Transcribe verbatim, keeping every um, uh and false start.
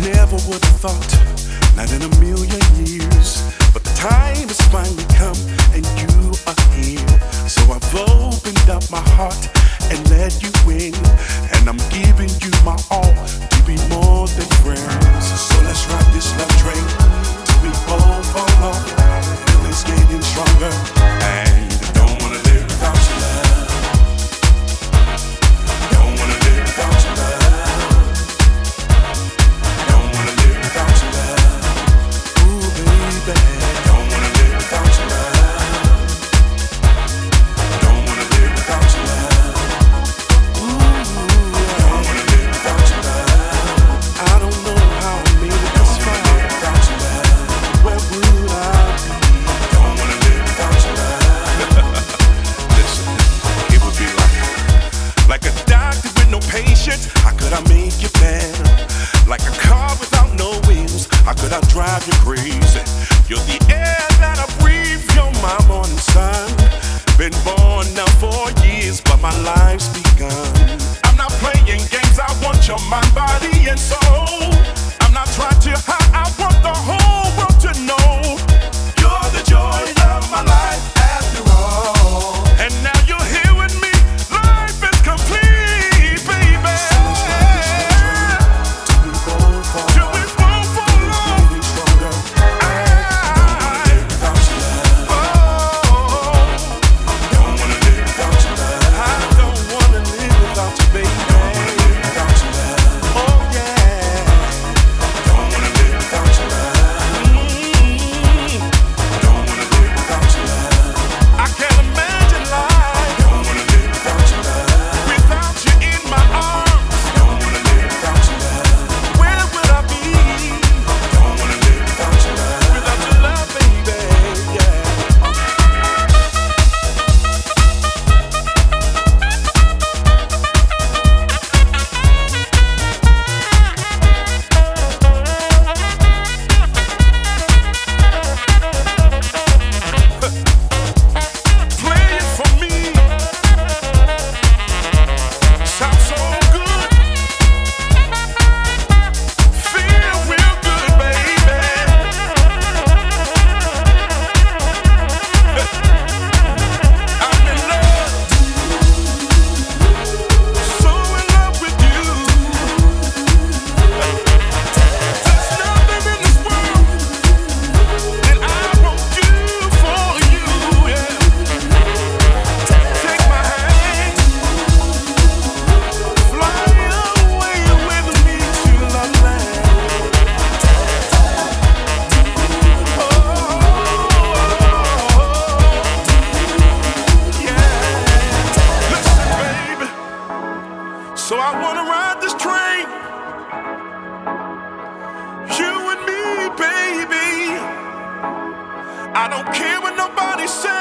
Never would have thought, not in a million years, but the time has finally come and you are here. So I've opened up my heart and let you in, and I'm giving you my all to be more than friends. So let's ride this love train till we both fall off. Feelings getting stronger, and I don't wanna live without your love. Don't wanna live without your love. How could I make you better? Like a car without no wheels, how could I drive you crazy? You're the air that I breathe, you're my morning sun. Been born now for years, but my life's begun. I'm not playing games, I want your mind, body, and soul. I'm not trying to hide, I want the whole world to know you're the joy of my life after all. And now you're here with me, life is complete. So I wanna ride this train, you and me, baby. I don't care what nobody says.